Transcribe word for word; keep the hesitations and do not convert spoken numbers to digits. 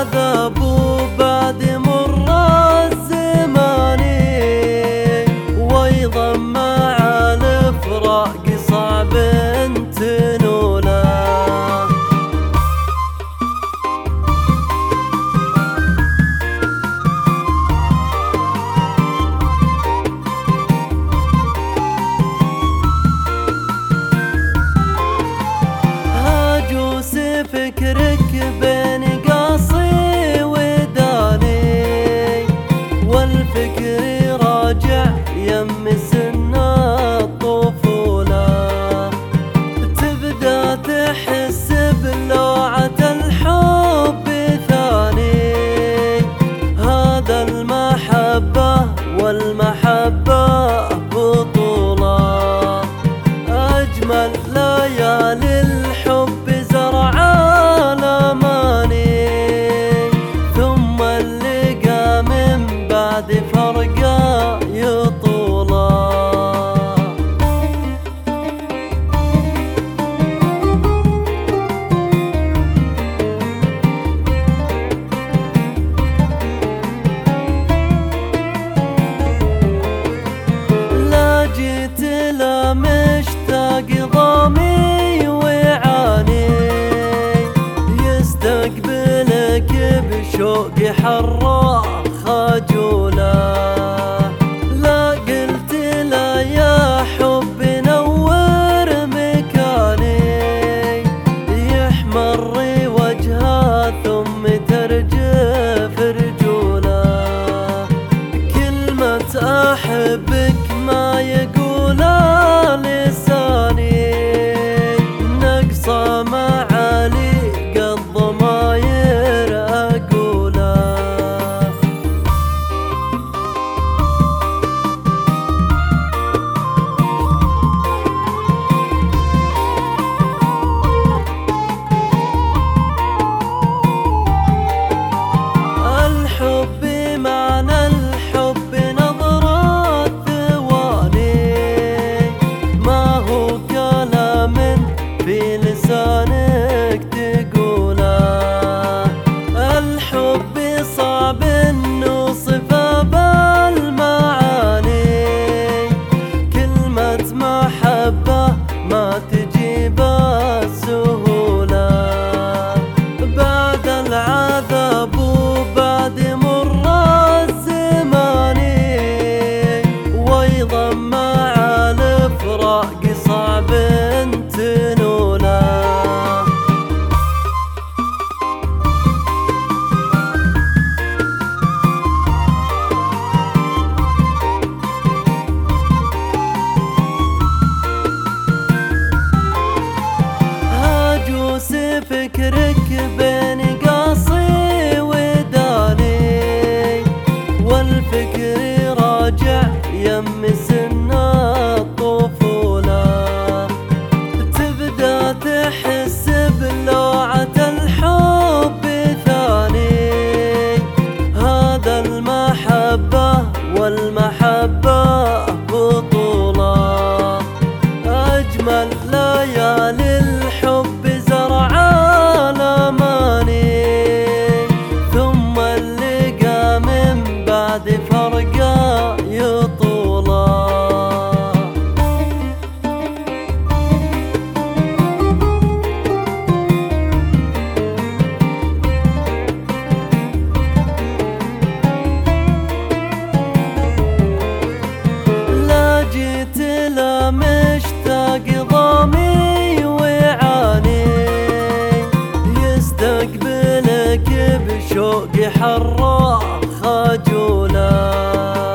العذاب وبعد مر الزمان، وايضا مع الفراق صعب تنوله. هاجوس فكرك بين قاصي وداني، والفكر راجع يم سن الطفولة. تبدأ تحس بلوعة الحب ثاني، هذا المحبة والمحبة بطولة. أجمل ليالي الحب زرع الأماني، ثم اللقى من بعد فرقة يطوله. لا جيت لا مشتاق ضامي وعاني، يستقبلك بشوق حراق خجوله. لا قلت لا يا حب نور مكاني، يحمر وجهه ثم ترجف رجوله. كلمة أحبك ما يقولها لساني، نقصة معالي قد ضماير أقولها. الحب معنى الحب نظرة ثواني، ما هو كلام في لسانك تقوله. الحب صعب نوصفه بالمعاني، كلمة محبة ما تجيب السهولة. بعد العذاب وبعد مر الزمان، وايضا مع الفراق صعب تنوله. هاجوس فكرك بين قاصي وداني، والفكر راجع يم سن الطفولة. تبدأ تحس بلوعة الحب ثاني، هذا المحبة والمحبة بطولة. أجمل ليالي الحب زرع الأماني، ثم اللقى من بعد فرقة يطوله. لا جيت لا مشتاق ضامي وعاني، يستقبلك بشوق حراق خجوله.